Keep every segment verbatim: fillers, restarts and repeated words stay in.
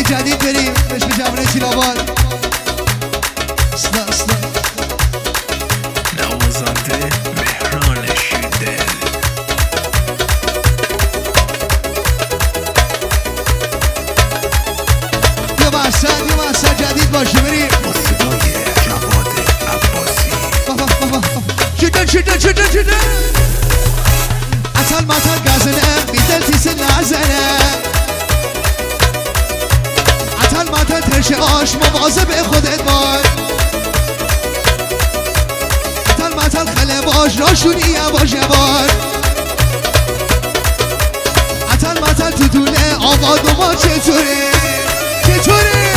جدید بریم بهش به جوانه تیلاوان اصلا اصلا نوازنده مهران شیردل. یه محسن یه محسن جدید باشه بریم با صدای جواد عباسی. شدن شدن شدن شدن اصل مطل گازنه بیدل تیس نزنه اصل مطل ترش آش مواظب خودت باش اصل مطل خله باش راشونی یواش یواش اصل مطل تو دونه آقا دوما چطوره چطوره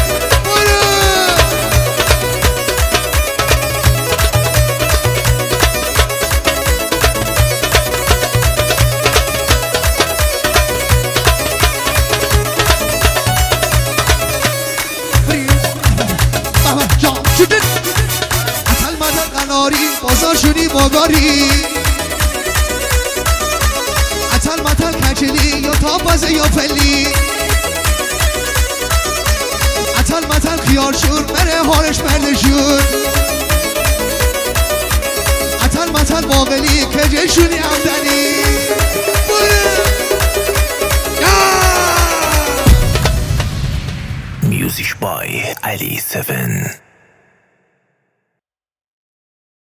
اصل مدن قناری بازار شدی باگاری اصل مدن کچلی یا تاپازه یا فلی اصل مدن خیار شور مره هارش مردشون اصل مدن باقلی کجه شونی همدنی Music by Ali seven.